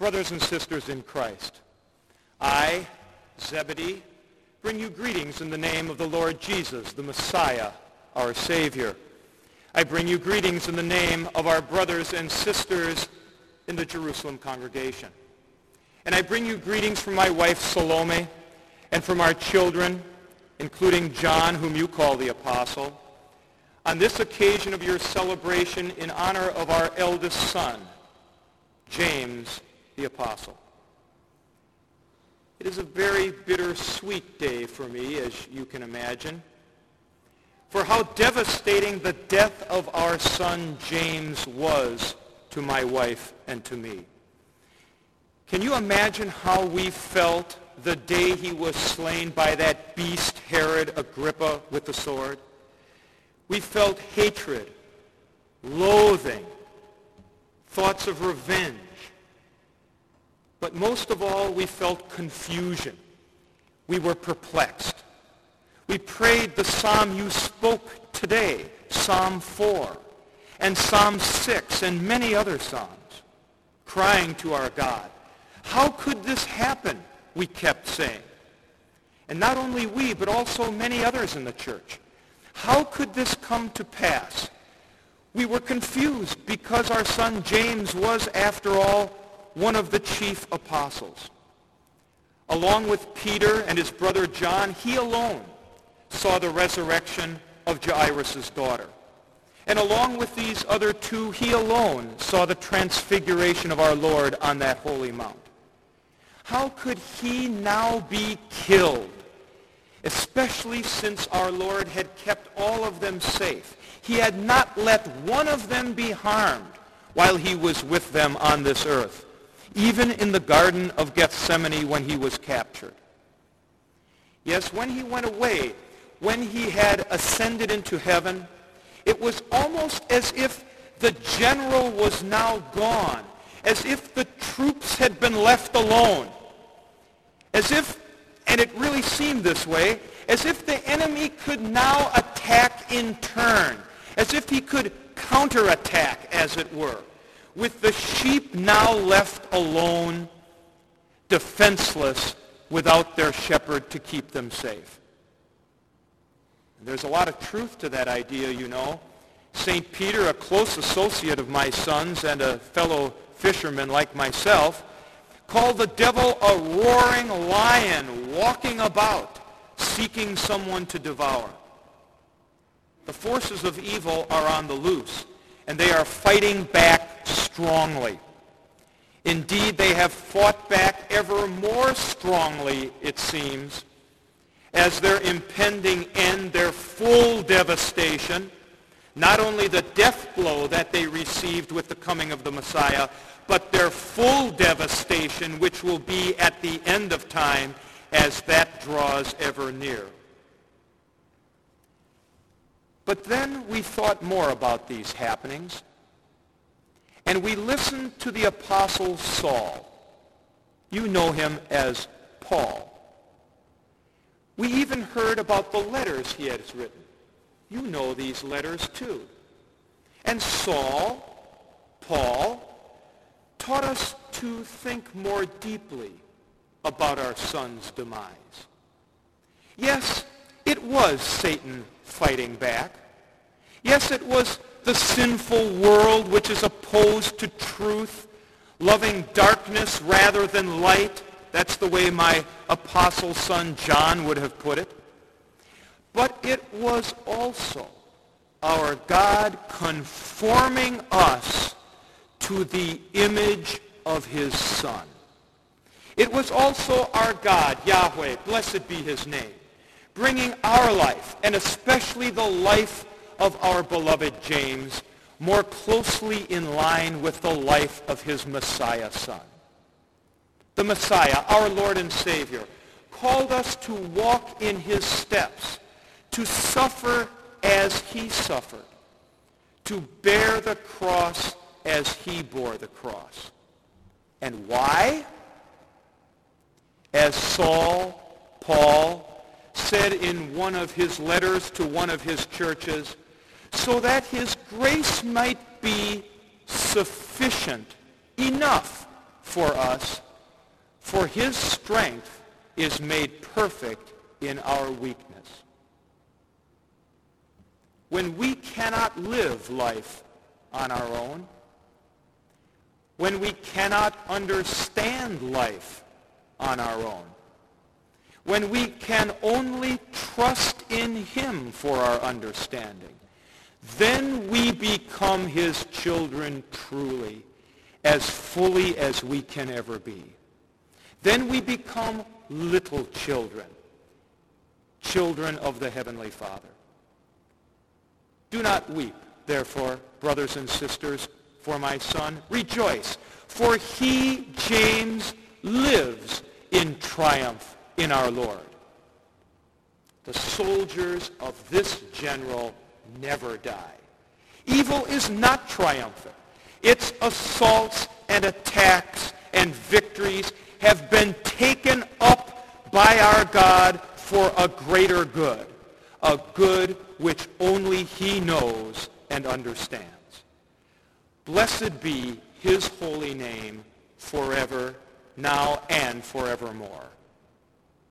brothers and sisters in Christ, I, Zebedee, bring you greetings in the name of the Lord Jesus, the Messiah, our Savior. I bring you greetings in the name of our brothers and sisters in the Jerusalem congregation. And I bring you greetings from my wife Salome and from our children, including John, whom you call the Apostle, on this occasion of your celebration in honor of our eldest son, James the Apostle. It is a very bittersweet day for me, as you can imagine, for how devastating the death of our son James was to my wife and to me. Can you imagine how we felt the day he was slain by that beast Herod Agrippa with the sword? We felt hatred, loathing, thoughts of revenge. But most of all, we felt confusion. We were perplexed. We prayed the psalm you spoke today, Psalm 4, and Psalm 6, and many other psalms, crying to our God, how could this happen, we kept saying. And not only we, but also many others in the church. How could this come to pass? We were confused because our son James was, after all, one of the chief apostles. Along with Peter and his brother John, he alone saw the resurrection of Jairus' daughter. And along with these other two, he alone saw the transfiguration of our Lord on that holy mount. How could he now be killed, especially since our Lord had kept all of them safe? He had not let one of them be harmed while he was with them on this earth, even in the Garden of Gethsemane when he was captured. Yes, when he went away, when he had ascended into heaven, it was almost as if the general was now gone, as if the troops had been left alone, as if, and it really seemed this way, as if the enemy could now attack in turn, as if he could counterattack, as it were, with the sheep now left alone, defenseless, without their shepherd to keep them safe. And there's a lot of truth to that idea, you know. St. Peter, a close associate of my son's and a fellow fisherman like myself, called the devil a roaring lion walking about, seeking someone to devour. The forces of evil are on the loose, and they are fighting back strongly. Indeed, they have fought back ever more strongly, it seems, as their impending end, their full devastation, not only the death blow that they received with the coming of the Messiah, but their full devastation, which will be at the end of time as that draws ever near. But then we thought more about these happenings, and we listened to the Apostle Saul. You know him as Paul. We even heard about the letters he has written. You know these letters too. And Saul, Paul, taught us to think more deeply about our son's demise. Yes, it was Satan fighting back. Yes, it was the sinful world which is opposed to truth, loving darkness rather than light. That's the way my apostle son John would have put it. But it was also our God conforming us to the image of his Son. It was also our God, Yahweh, blessed be his name, bringing our life, and especially the life of our beloved James, more closely in line with the life of his Messiah Son. The Messiah, our Lord and Savior, called us to walk in his steps, to suffer as he suffered, to bear the cross as he bore the cross. And why? As Paul said in one of his letters to one of his churches, so that his grace might be sufficient, enough for us, for his strength is made perfect in our weakness. When we cannot live life on our own, when we cannot understand life on our own, when we can only trust in him for our understanding, then we become his children truly, as fully as we can ever be. Then we become little children, children of the Heavenly Father. Do not weep, therefore, brothers and sisters, for my son. Rejoice, for he, James, lives in triumph in our Lord. The soldiers of this general never die. Evil is not triumphant. Its assaults and attacks and victories have been taken up by our God for a greater good, a good which only he knows and understands. Blessed be his holy name forever, now and forevermore.